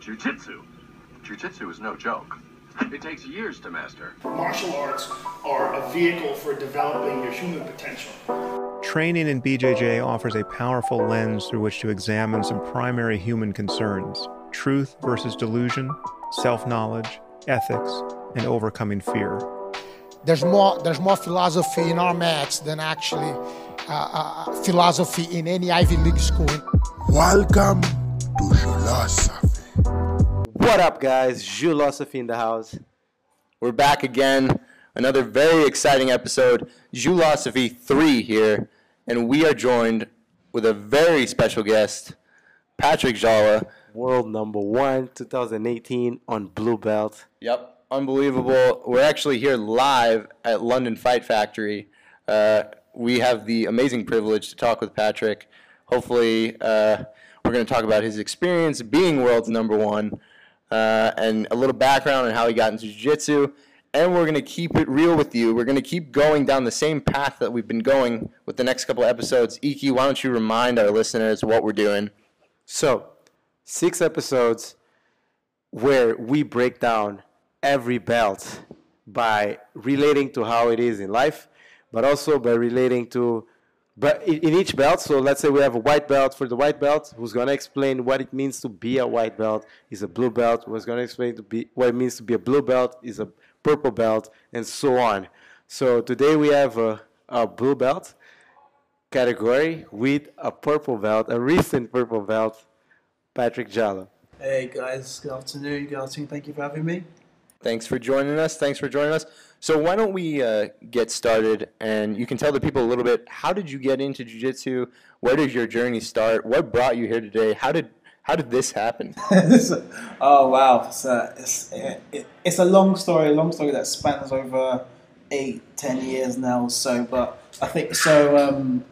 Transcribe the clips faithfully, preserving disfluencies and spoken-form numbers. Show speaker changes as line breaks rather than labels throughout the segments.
Jiu-jitsu. Jiu-jitsu is no joke. It takes years to master.
Martial arts are a vehicle for developing your human potential.
Training in B J J offers a powerful lens through which to examine some primary human concerns: truth versus delusion, self-knowledge, ethics, and overcoming fear.
There's more, there's more philosophy in our mats than actually uh, uh, philosophy in any Ivy League school.
Welcome to Julosophy.
What up, guys? Julosophy in the house. We're back again. Another very exciting episode. Julosophy three here. And we are joined with a very special guest, Patrick Jala.
World number one, two thousand eighteen on Blue Belt.
Yep. Unbelievable. We're actually here live at London Fight Factory. Uh, we have the amazing privilege to talk with Patrick. Hopefully, uh, we're going to talk about his experience being world's number one uh, and a little background on how he got into jiu-jitsu. And we're going to keep it real with you. We're going to keep going down the same path that we've been going with the next couple episodes. Iki, why don't you remind our listeners what we're doing?
So, six episodes where we break down every belt by relating to how it is in life, but also by relating to, but in each belt. So let's say we have a white belt for the white belt, who's going to explain what it means to be a white belt, is a blue belt, who's going to explain to be what it means to be a blue belt, is a purple belt, and so on. So today we have a, a blue belt category with a purple belt, a recent purple belt, Patrick Jala.
Hey guys, good afternoon, good afternoon, thank you for having me.
Thanks for joining us. Thanks for joining us. So why don't we uh, get started, and you can tell the people a little bit, how did you get into jiu-jitsu? Where did your journey start? What brought you here today? How did how did this happen?
Oh, wow. It's a, it's, it, it's a long story, a long story that spans over eight, ten years now or so. But I think, so Um,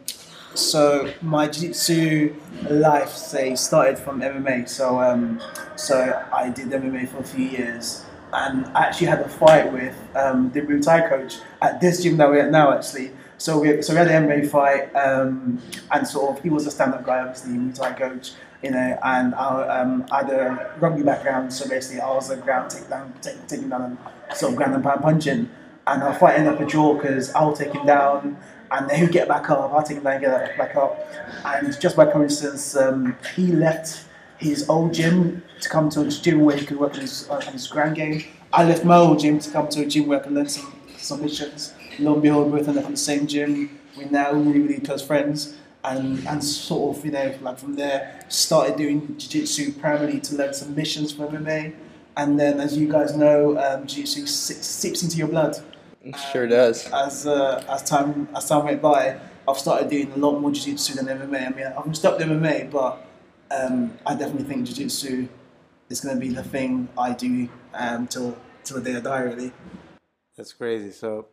so my jiu-jitsu life, say, started from M M A. So, um, so I did M M A for a few years. And I actually had a fight with um, the Muay Thai coach at this gym that we're at now, actually. So we, so we had an M M A fight, um, and sort of he was a stand-up guy, obviously, Muay Thai coach, you know. And I, um, I had a rugby background, so basically I was a ground take down, take, take him down, and sort of ground and pound punching. And our fight ended up a draw because I'll take him down, and then he'll get back up. I'll take him down and get back up. And just by coincidence, um, he left his old gym to come to a gym where he could work on his, on his ground game. I left my old gym to come to a gym where I could learn some submissions. Lo and behold, we both ended up in the same gym. We're now really, really close friends. And, and sort of, you know, like from there, started doing jiu-jitsu primarily to learn submissions for M M A. And then, as you guys know, um, jiu-jitsu seeps into your blood.
It sure does.
As uh, as time as time went by, I've started doing a lot more jiu-jitsu than M M A. I mean, I've stopped M M A, but Um, I definitely think jiu-jitsu is going to be the thing I do um, till till the day I die, really.
That's crazy. So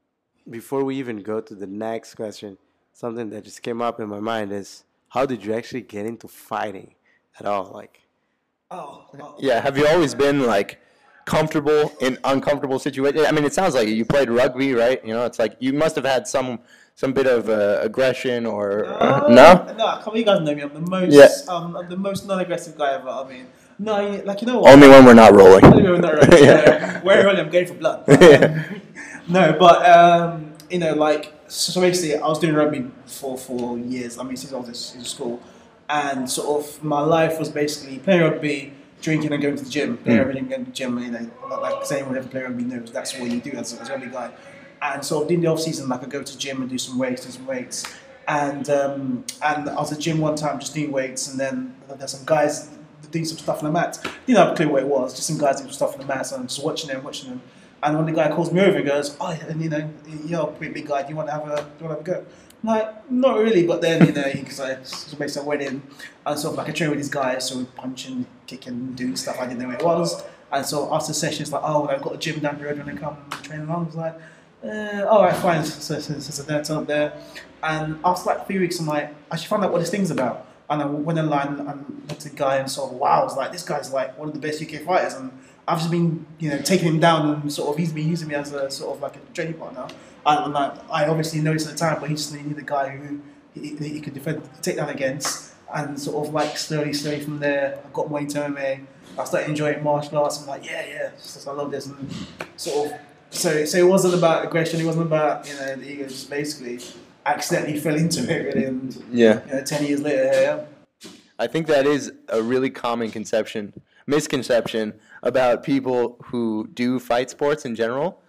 before we even go to the next question, something that just came up in my mind is, how did you actually get into fighting at all? Like,
oh, oh.
Yeah, have you always been like comfortable in uncomfortable situations? I mean, it sounds like you played rugby, right? You know, it's like you must have had some some bit of uh, aggression or
no,
uh, no?
No, come on, you guys know me. I'm the most,
Yeah.
um, I'm the most non-aggressive guy ever. I mean, no, like you know what?
Only when we're not rolling.
Only when we're not rolling.
Yeah.
So, where rolling, I'm going for blood. Um, no, but um, you know, like so basically, I was doing rugby for for years. I mean, since I was in school, and sort of my life was basically playing rugby, drinking, and going to the gym. Playing
Mm.
rugby, and going to the gym. You know, like anyone who ever played rugby knows that's what you do as a, as a rugby guy. And so during the off season, like I go to the gym and do some weights, do some weights, and um, and I was at the gym one time just doing weights, and then there's some guys doing some stuff on the mat. Didn't have a clue what it was, just some guys doing some stuff on the mat, so I'm just watching them, watching them. And when the guy calls me over and goes, "Oh, and you know, you're a pretty big guy. Do you want to have a, do you want to have a go?" I'm like, not really, but then you know, because I so basically I went in and sort of like I trained with these guys, so we're punching, kicking, doing stuff I didn't know what it was. And so after the session, it's like, "Oh, I've got a gym down the road. When I come train along?" I was like, Uh, all right, fine. So, so, so, so then I turned up there, and after like three weeks, I'm like, I should find out what this thing's about. And I went online and looked at the guy and saw, wow, I was like, this guy's like one of the best U K fighters, and I've just been, you know, taking him down, and sort of he's been using me as a sort of like a training partner. And, and I, I obviously noticed at the time, but he just needed a guy who he, he could defend, take down against. and sort of like slowly, slowly from there, I got more into M M A. I started enjoying martial arts. I'm like, yeah, yeah, just, I love this, and sort of. So, so it wasn't about aggression. It wasn't about you know the ego. Just basically, accidentally fell into it really, and
Yeah.
you know, ten years later, here I am.
I think that is a really common conception, misconception about people who do fight sports in general,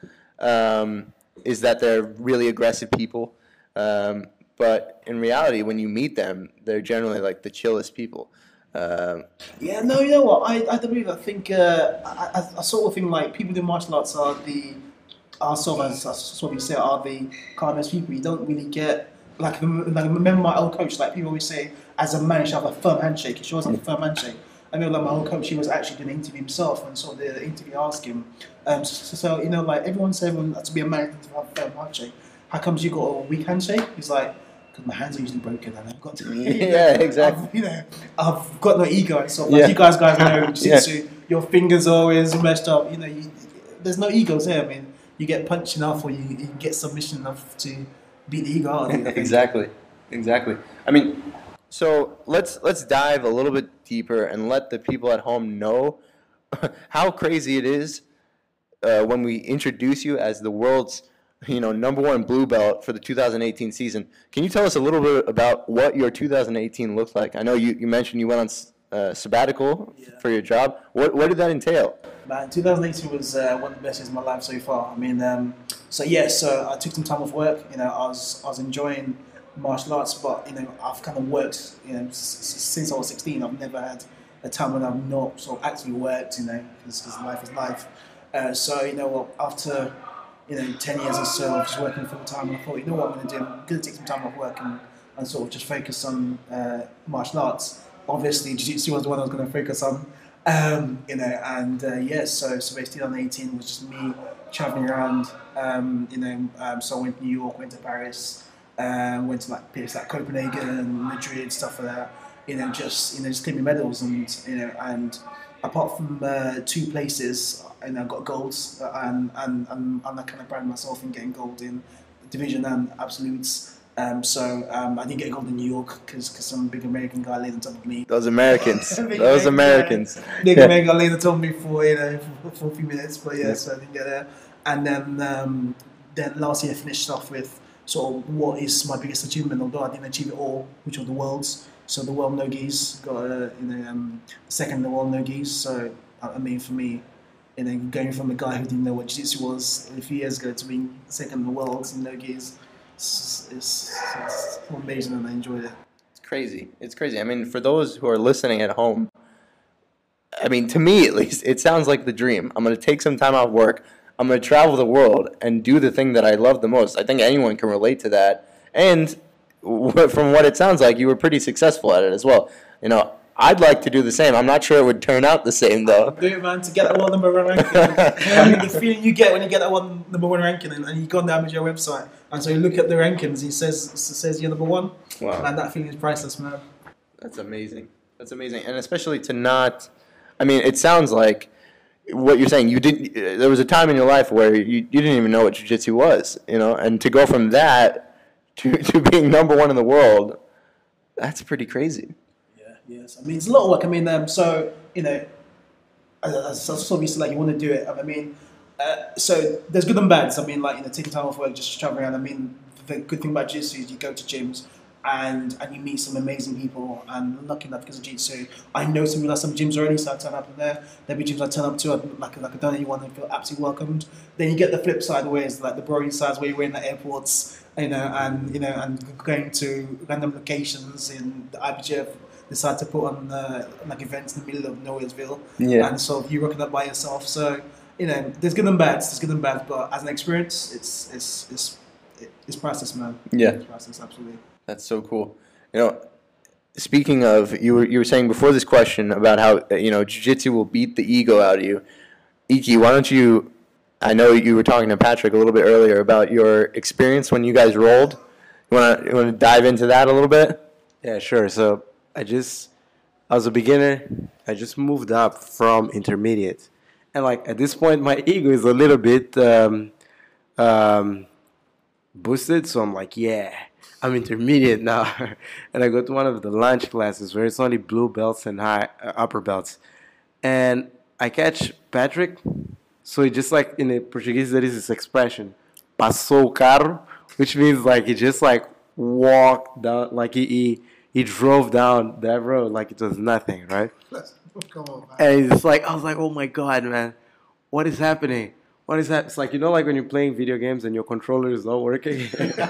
um, is that they're really aggressive people. Um, but in reality, when you meet them, they're generally like the chillest people. Um,
Yeah, no, you know what? I, I don't believe. I think uh, I, I, I sort of think like people do martial arts are the are sort of as as sort of say are the calmest people. You don't really get like, like remember my old coach. Like people always say, as a man, you should have a firm handshake. She wasn't a firm handshake. I know, like my old coach, he was actually doing an interview himself, and sort of the interview asked him. Um, so, so you know, like everyone says, everyone to be a man to have a firm handshake. How comes you got a weak handshake? He's like, because my hands are usually broken, and I've got to.
Yeah, exactly.
I've, you know, I've got no ego, and so like
Yeah.
you guys, guys know, jiu-jitsu,
Yeah.
your fingers are always messed up. You know, you, there's no egos there. I mean, you get punched enough, or you, you get submission enough to beat the ego out of you. I think.
Exactly, exactly. I mean, so let's let's dive a little bit deeper and let the people at home know how crazy it is uh, when we introduce you as the world's you know number one blue belt for the two thousand eighteen season. Can you tell us a little bit about what your two thousand eighteen looked like? I know you, you mentioned you went on uh, sabbatical
Yeah.
for your job. What what did that entail?
Man, twenty eighteen was uh, one of the best years of my life so far. I mean, um, so yeah, so I took some time off work. You know, I was I was enjoying martial arts, but you know, I've kind of worked. You know, s- s- since I was sixteen, I've never had a time when I've not sort of actually worked. You know, because life is life. Uh, so you know what, after you know ten years or so of just working full time, I thought, you know what I'm going to do? I'm going to take some time off work and, and sort of just focus on uh, martial arts. Obviously, jiu-jitsu was the one I was going to focus on. Um, you know, and uh, yeah, so so basically twenty eighteen was just me traveling around. Um, you know, um, so I went to New York, went to Paris, uh, went to like places like Copenhagen, Madrid, stuff like that. You know, just you know, just claiming medals, and you know, and apart from uh, two places, you know, I got golds, and and and, and I kind of pride myself in getting gold in division and absolutes. Um, so um, I didn't get gold in New York because some big American guy laid on top of me.
Those Americans,
Big
those
American
Americans.
guy- Big
Yeah.
American guy laid on top of me for you know for, for a few minutes, but yeah, so I didn't get there. And then um, then last year I finished off with sort of what is my biggest achievement, although I didn't achieve it all, which was the worlds. So the world no gis got uh, you know um, second in the world no gis. So I mean for me, you know, going from a guy who didn't know what jiu-jitsu was a few years ago to being second in the world in no gis. It's, it's, it's amazing, and I enjoyed it.
It's crazy. It's crazy. I mean, for those who are listening at home, I mean, to me at least, it sounds like the dream. I'm going to take some time off work. I'm going to travel the world and do the thing that I love the most. I think anyone can relate to that. And w- from what it sounds like, you were pretty successful at it as well. You know, I'd like to do the same. I'm not sure it would turn out the same, though.
Do it, man, to get that one number one ranking. I mean, the feeling you get when you get that one number one ranking, and, and you go on the amateur website, and so you look at the rankings, it says it says you're number one.
Wow.
Man, that feeling is priceless, man.
That's amazing. That's amazing. And especially to not, I mean, it sounds like what you're saying, you didn't, there was a time in your life where you, you didn't even know what jiu-jitsu was, you know, and to go from that to, to being number one in the world, that's pretty crazy.
Yeah, yes. I mean, it's a lot of work. I mean, um, so, you know, as, as, as obviously, like, you want to do it. I mean, uh, so there's good and bads. I mean, like, you know, taking time off work, just traveling around. I mean, the good thing about jiu-jitsu is you go to gyms, and and you meet some amazing people. And lucky enough, because of jiu-jitsu, I know some like some gyms already, so I turn up in there. There'll be gyms I turn up to, like like I don't know anyone, and feel absolutely welcomed. Then you get the flip side, where it's like the Brody sides, where you're in the airports, you know, and you know, and going to random locations in the I B J F. Decide to put on uh, like events in the middle of Nowheresville,
Yeah.
and so you rocking up by yourself. So you know, there's good and bads. There's good and bads, but as an experience, it's it's it's it's priceless, man.
Yeah.
It's priceless, absolutely.
That's so cool. You know, speaking of, you were you were saying before this question about how uh, you know jiu-jitsu will beat the ego out of you. Iki, why don't you? I know you were talking to Patrick a little bit earlier about your experience when you guys rolled. You want to you want to dive into that a little bit?
Yeah, sure. So I just, I was a beginner. I just moved up from intermediate. And like at this point, my ego is a little bit um, um, boosted. So I'm like, yeah, I'm intermediate now, and I go to one of the lunch classes where it's only blue belts and high uh, upper belts, and I catch Patrick. So he just like in the Portuguese there is this expression, "passou o carro," which means like he just like walked down, like he he, he drove down that road like it was nothing, right?
Come on, man.
And it's like I was like, oh my god, man, what is happening? What is that? It's like, you know, like when you're playing video games and your controller is not working.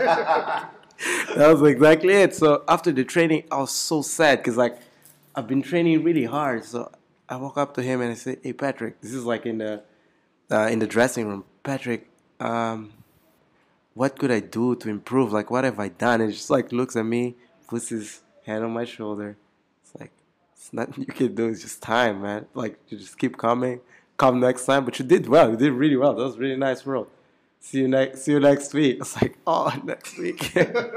That was exactly it. So after the training, I was so sad because like I've been training really hard. So I walk up to him and I say, "Hey, Patrick," this is like in the uh, in the dressing room. "Patrick, um, what could I do to improve? Like, what have I done?" And he just like looks at me, puts his hand on my shoulder. It's like, it's nothing you can do. It's just time, man. Like, you just keep coming. Come next time. But you did well. You did really well. That was really nice, bro. See you next. See you next week. I was like, oh, next week.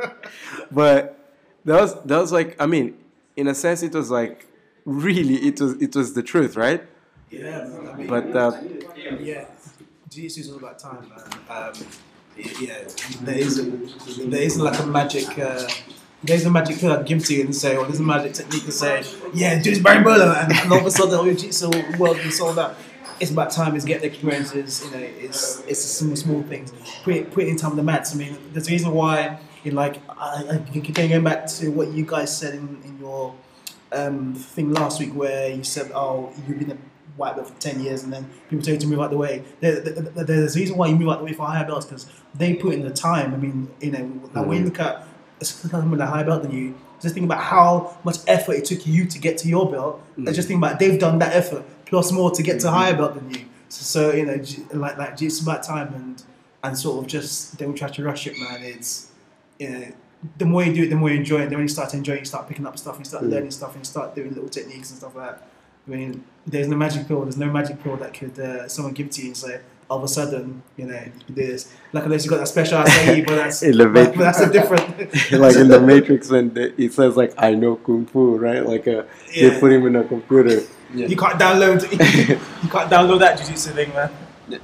But that was that was like, I mean, in a sense, it was like really, it was it was the truth, right?
Yeah, I mean,
But uh,
yeah, Jiu-Jitsu is all about time, man. Um, yeah, there isn't there isn't like a magic. Uh, there's a magic pill I'd give to you and say, or there's a magic technique to say, yeah, do this Baribola, and, and all of a sudden all your Jiu-Jitsu world is sold out. It's about time. It's getting experiences. You know, it's it's the small small things. Put it, put it in time on the mats. I mean, there's a reason why. You know, like I, I can go back to what you guys said in, in your um, thing last week, where you said, "Oh, you've been a white belt for ten years, and then people tell you to move out the way." There, there, there's a reason why you move out the way for higher belts because they put in the time. I mean, you know, like when you look at someone with a higher belt than you, just think about how much effort it took you to get to your belt. Mm. And just think about they've done that effort plus more to get to mm-hmm. higher belt than you. So, so you know, like like it's about time and and sort of just don't try to rush it, man. It's you know, the more you do it, the more you enjoy it. Then when you start enjoying, you start picking up stuff, you start mm. learning stuff, and you start doing little techniques and stuff like that. I mean, there's no magic pill. There's no magic pill that could uh, someone give to you and say, all of a sudden, you know, you can do this. Like unless you got that special acai, but that's but that's a different.
Like in the Matrix when it says like I know kung fu, right? Like a, yeah. They put him in a computer.
Yeah. You can't download. You can't download that jiu-jitsu thing, man.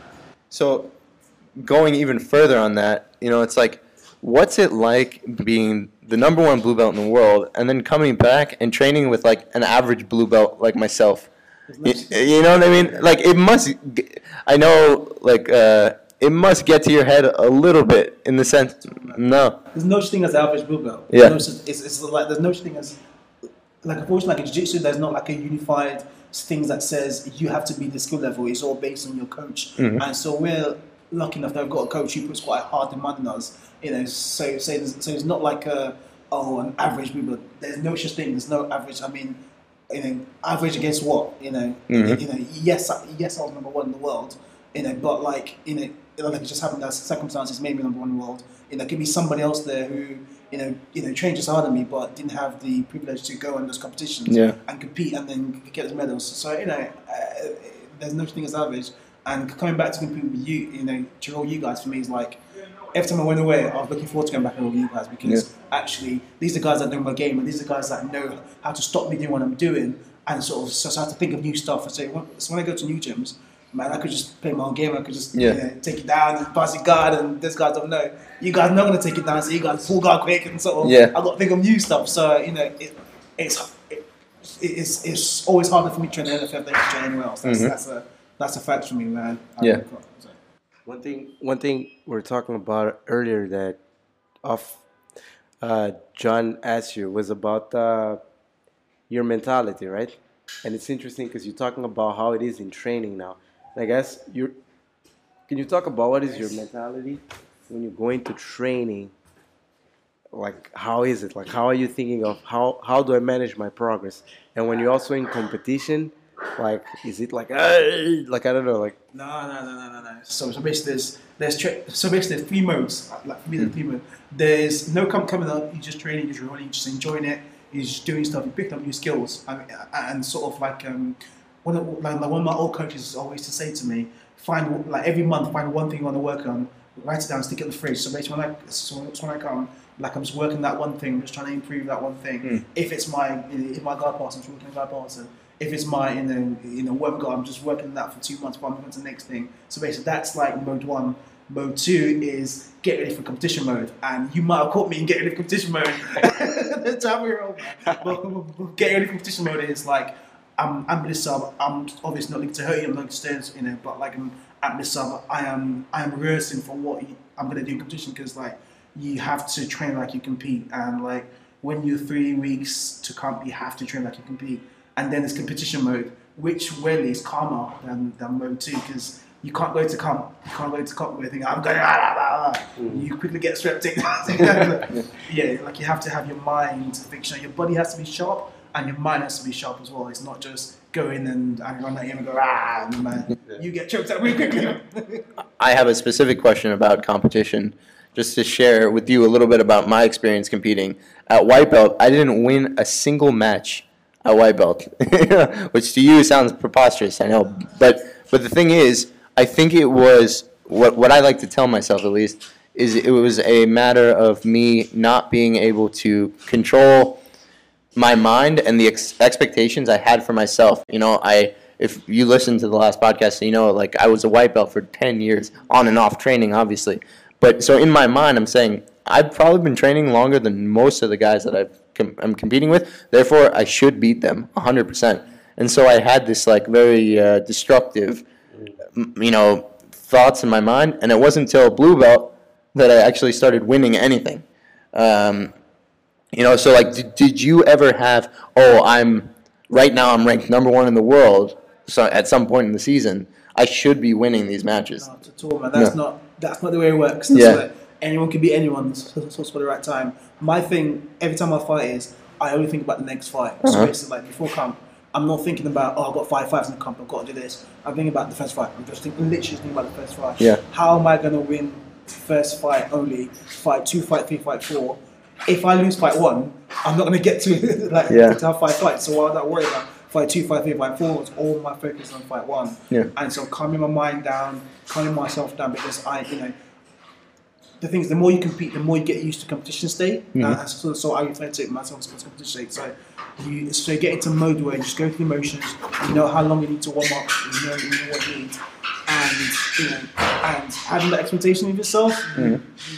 So, going even further on that, you know, it's like, what's it like being the number one blue belt in the world and then coming back and training with like an average blue belt like myself? You, you know what I mean? Like it must. I know, like uh, it must get to your head a little bit in the sense. No,
there's no such thing as average blue belt.
Yeah,
no such, it's, it's like there's no such thing as like unfortunately like in jiu-jitsu there's not like a unified things that says you have to be the skill level. It's all based on your coach, mm-hmm. and so we're lucky enough that we've got a coach who puts quite a hard demand on us. You know, so so, so it's not like a oh an average blue belt. There's no such thing. There's no average. I mean. You know, average against what? You know, mm-hmm. you know. Yes, yes, I was number one in the world. You know, but like, you know, like it just happened that circumstances made me number one in the world. You know, could be somebody else there who, you know, you know, trained just harder than me, but didn't have the privilege to go in those competitions
yeah.
and compete and then get those medals. So you know, uh, there's no such thing as average. And coming back to compete with you, you know, to roll you guys for me is like. Every time I went away, I was looking forward to going back and roll you guys because yeah. actually these are guys that know my game and these are guys that know how to stop me doing what I'm doing and sort of so I have to think of new stuff and say, well, so when I go to new gyms, man, I could just play my own game. I could just yeah. you know, take it down and pass it guard and this guys don't know. You guys are not going to take it down, so you guys full guard quick and sort of.
Yeah.
I've got to think of new stuff. So you know, it, it's it, it's it's always harder for me to train in the N F L than to train anywhere else. That's, mm-hmm. that's a that's a fact for me, man. I
yeah.
One thing, one thing we were talking about earlier that off, uh, John asked you was about uh, your mentality, right? And it's interesting because you're talking about how it is in training now. And I guess you can you talk about what is your mentality when you go into training? Like, how is it? Like, how are you thinking of how how do I manage my progress? And when you're also in competition. Like, is it like, uh, like I don't know, like
no, no, no, no, no, no. So, so basically, there's, there's tra- so basically there's three modes. Like for me, there's three modes. There's no come coming up. You just training, you just running, you just enjoying it. You're just doing stuff. You picked up new skills, and, and sort of like um, one of like, like one of my old coaches always used to say to me, find like every month, find one thing you want to work on, write it down, stick it in the fridge. So basically, when I so when I come, like I'm just working that one thing, I'm just trying to improve that one thing. Mm. If it's my if my guard pass, I'm just working on guard pass. If it's my, you know, you know, web guard, I'm just working that for two months before I'm moving to the next thing. So basically, that's like mode one. Mode two is get ready for competition mode, and you might have caught me in get ready for competition mode. Tell me wrong, man. But, but get ready for competition mode is like I'm I'm this sub. I'm obviously not looking to hurt you. I'm not looking to, you know, but like I'm at this sub. I am I am rehearsing for what I'm gonna do in competition, because like you have to train like you compete, and like when you're three weeks to camp, you have to train like you compete. And then there's competition mode, which really is calmer than, than mode two, because you can't go to camp. You can't go to camp where you think, I'm going, ah, ah, ah. Mm. You quickly get swept in. Yeah, like you have to have your mind fixed. Your body has to be sharp, and your mind has to be sharp as well. It's not just go in and, and run at him and go, ah, and man, you get choked out really quickly.
I have a specific question about competition, just to share with you a little bit about my experience competing. At white belt, I didn't win a single match at white belt, which to you sounds preposterous, I know. But but the thing is, I think it was, what, what I like to tell myself at least, is it was a matter of me not being able to control my mind and the ex- expectations I had for myself. You know, I if you listen to the last podcast, you know, like I was a white belt for ten years, on and off training, obviously. But so in my mind, I'm saying, I've probably been training longer than most of the guys that I've com- I'm competing with. Therefore, I should beat them one hundred percent. And so I had this like very uh, destructive, you know, thoughts in my mind. And it wasn't until blue belt that I actually started winning anything. Um, you know, so like, did, did you ever have? Oh, I'm right now. I'm ranked number one in the world. So at some point in the season, I should be winning these matches.
Not at all, man. That's no. not. That's not the way it works. That's
yeah.
What, anyone can be anyone. It's for the right time. My thing, every time I fight, is I only think about the next fight. Uh-huh. So it's like before camp, I'm not thinking about, oh, I've got five fights in the camp, I've got to do this. I'm thinking about the first fight. I'm just thinking, literally thinking about the first fight.
Yeah.
How am I going to win first fight only? Fight two, fight three, fight four. If I lose fight one, I'm not going to get to like
yeah.
to have five fights. So why would I worry about fight two, fight three, fight four? It's all my focus on fight one.
Yeah.
And so calming my mind down, calming myself down, because I, you know, the thing is, the more you compete, the more you get used to competition state. Mm-hmm. Uh, so, so I refer to it myself as competition state. So you, so you get into mode where you just go through the motions. You know how long you need to warm up. You know, you know what you need, and you know, and having that expectation of yourself mm-hmm.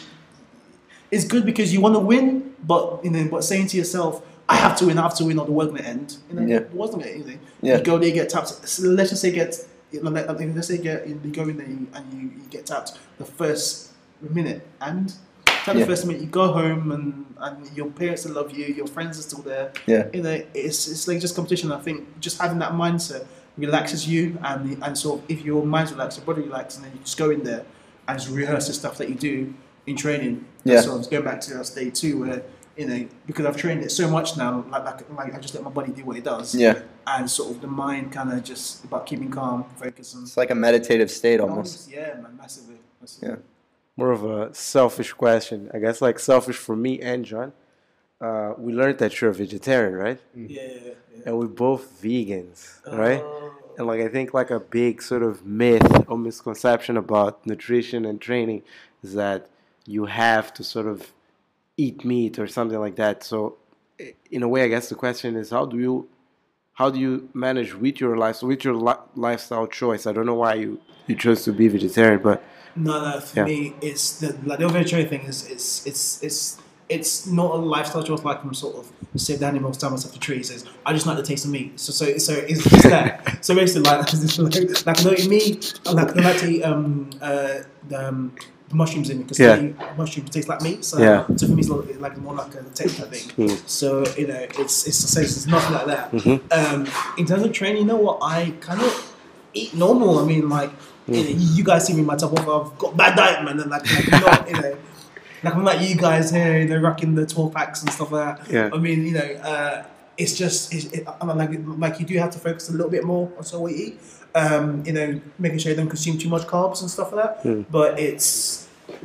is good, because you want to win, but you know, but saying to yourself, I have to win, I have to win, or the world's gonna end. You know,
yeah.
it wasn't it? You, know,
yeah.
you go there, you get tapped. So let's just say get, let's say get, you go in there and you, you get tapped the first minute, and after the
yeah.
first minute you go home, and, and your parents will love you, your friends are still there.
Yeah.
You know, it's it's like just competition. I think just having that mindset relaxes you, and and sort of if your mind's relaxed, your body relaxed, and then you just go in there and just rehearse the stuff that you do in training.
Yeah.
And so I'm going back to that stage two where, you know, because I've trained it so much now, like, like, like I just let my body do what it does.
Yeah.
And sort of the mind kind of just about keeping calm, focus on.
It's like a meditative state almost.
Yeah, man, massively. massively.
Yeah.
More of a selfish question. I guess like selfish for me and John. Uh, we learned that you're a vegetarian, right?
Yeah, yeah, yeah.
And we're both vegans,
uh,
right? And like I think like a big sort of myth or misconception about nutrition and training is that you have to sort of eat meat or something like that. So in a way, I guess the question is, how do you how do you manage with your life with your li- lifestyle choice? I don't know why you, you chose to be vegetarian, but
no, no. For
yeah.
me, it's the like the vegetarian thing is it's it's it's it's not a lifestyle choice like I'm sort of save the animals, tie myself to trees. It's, I just like the taste of meat. So so so it's just that. So basically, like like, like I don't eat meat. Like I like to eat um uh the. Um, mushrooms in it, because
yeah.
mushrooms taste like meat, so,
yeah.
so for me it's like, like more like a texture thing.
Mm.
So you know, it's it's it's nothing like that.
Mm-hmm.
Um, in terms of training, you know what, I kind of eat normal. I mean, like mm. you, know, you guys see me in my top off, I've got bad diet, man, and like, like I'm not, you know, like I'm like you guys here, you know, rocking the twelve packs and stuff like that.
Yeah.
I mean, you know, uh, it's just it's, it, I mean, like like you do have to focus a little bit more on so what you eat. Um, you know, making sure you don't consume too much carbs and stuff like that.
Mm.
But it's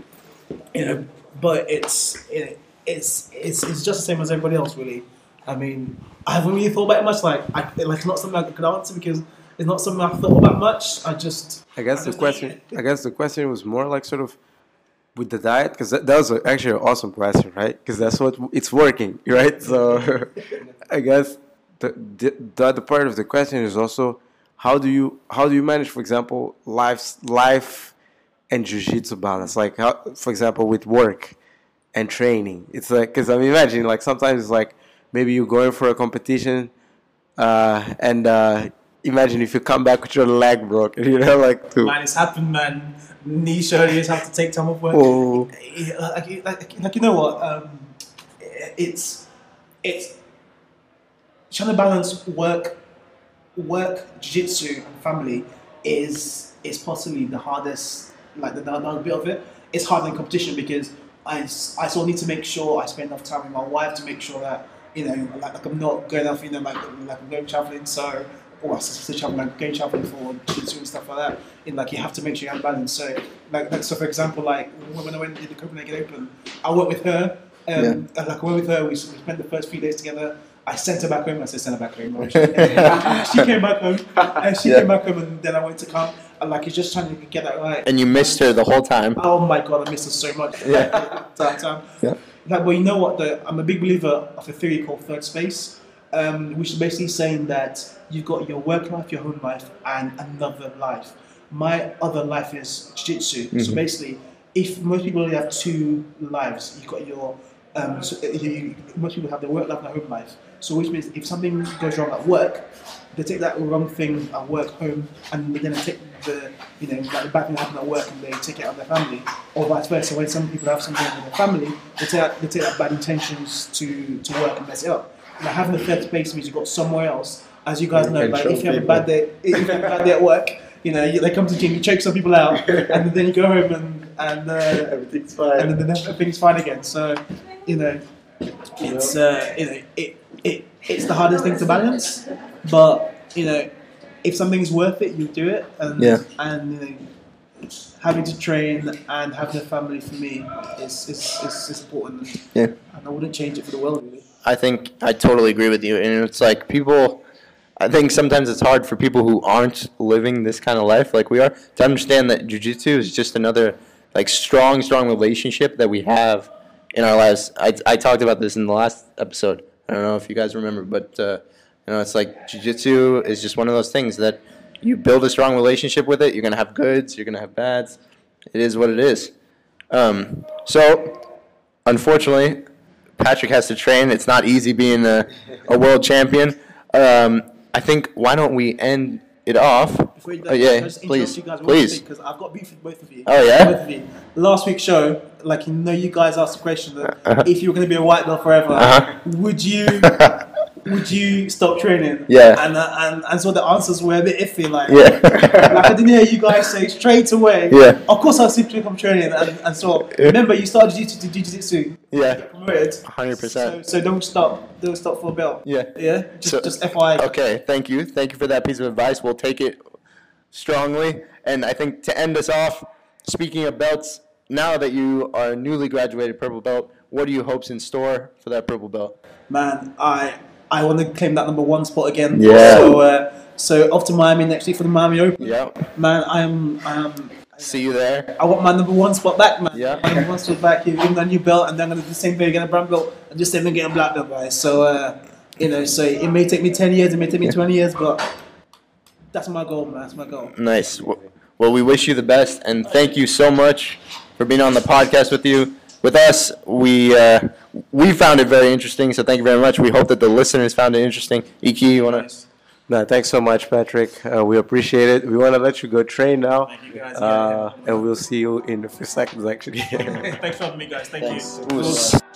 You know, but it's it, it's it's it's just the same as everybody else, really. I mean, I haven't really thought about it much. Like, I, like it's not something I could answer because it's not something I've thought about much. I just.
I guess
I
the
just
question. I guess the question was more like sort of with the diet, because that, that was actually an awesome question, right? Because that's what it's working, right? So, I guess the, the the other part of the question is also how do you how do you manage, for example, life's life. and jiu-jitsu balance? Like, how, for example, with work and training, it's like, because I'm imagining, like, sometimes it's like maybe you're going for a competition, uh, and uh, imagine if you come back with your leg broken, you know, like, to,
Man, it's happened, man. Knee shoulders have to take time off work.
oh,
Like, like, like, you know what? Um, it's it's trying to balance work, work, jiu-jitsu, and family is is possibly the hardest. Like the hard bit of it. It's harder than competition because I, I still need to make sure I spend enough time with my wife to make sure that you know like, like I'm not going off you know like like I'm going traveling so. Oh, I still traveling, like going traveling for jiu-jitsu and stuff like that. In like you have to make sure you have balance. So like, like so for example, like when I went to the Copenhagen Open, I worked with her. Um, yeah. and, like I went with her. We, we spent the first few days together. I sent her back home. I said send her back home. She came back home. And she yeah. came back home, and then I went to come. And like, it's just trying to get that right.
And you missed her the whole time.
Oh my god, I missed her so much.
Yeah.
that time.
Yeah.
Like, well, you know what? The, I'm a big believer of a theory called third space, um, which is basically saying that you've got your work life, your home life, and another life. My other life is jiu-jitsu. Mm-hmm. So basically, if most people only have two lives, you've got your um, so you, you, most people have their work life and their home life. So which means if something goes wrong at work, they take that wrong thing at work home, and they're gonna take the you know like the bad thing that happened at work, and they take it out of their family, or vice versa. When some people have something with their family, they take that, they take that bad intentions to, to work and mess it up. Now having a third space means you've got somewhere else. As you guys know, like if you have a bad day, if you have a bad day at work, you know you, they come to the gym, you choke some people out, and then you go home and and uh,
everything's fine,
and then everything's fine again. So you know, it's uh, you know it, it it's the hardest thing to balance, but you know, if something's worth it, you do it, and
yeah.
and you know, having to train and having a family for me is is, is, is important.
Yeah,
and I wouldn't change it for the world. Really.
I think I totally agree with you, and it's like people. I think sometimes it's hard for people who aren't living this kind of life like we are to understand that jiu-jitsu is just another like strong, strong relationship that we have in our lives. I, I talked about this in the last episode. I don't know if you guys remember, but uh, you know, it's like jiu-jitsu is just one of those things that you build a strong relationship with it. You're gonna have goods, you're gonna have bads. It is what it is. Um, so, unfortunately, Patrick has to train. It's not easy being a, a world champion. Um, I think why don't we end it off?
Before you,
oh, yeah,
just
please,
you guys
please.
Because I've got beef with both of you.
Oh yeah.
Both of you. Last week's show, like you know, you guys asked the question that
uh-huh.
if you were going to be a white belt forever,
uh-huh.
would you would you stop training?
Yeah.
And uh, and and so the answers were a bit iffy. Like,
yeah.
like I didn't hear you guys say straight away.
Yeah.
Of course, I'll simply come training, and, and so
Yeah.
remember, you started jiu-jitsu, jiu-jitsu.
Yeah.
Promoted.
one hundred percent.
So, so don't stop. Don't stop for a belt.
Yeah.
Yeah. Just
So-
just F Y I.
Okay, thank you. Thank you for that piece of advice. We'll take it strongly. And I think to end us off, speaking of belts, now that you are a newly graduated purple belt, what are your hopes in store for that purple belt?
Man, I I want to claim that number one spot again.
Yeah.
So uh, so off to Miami next week for the Miami Open.
Yeah.
Man, I'm um.
See you there.
I want my number one spot back, man.
Yeah.
My number one spot back. Give me a new belt, and then I'm gonna do the same thing again, a brown belt, and just then get a black belt, guys. So uh, you know, so it may take me ten years, it may take me twenty years, but that's my goal, man. That's my goal.
Nice. Well, we wish you the best, and thank you so much for being on the podcast with you. With us, we uh, we found it very interesting, so thank you very much. We hope that the listeners found it interesting. Iki, you want to?
No, thanks so much, Patrick. Uh, we appreciate it. We want to let you go train now.
Thank you, guys.
Uh, and we'll see you in a few seconds, actually.
Thanks for having me, guys. Thank
Thanks.
you.
Ooh.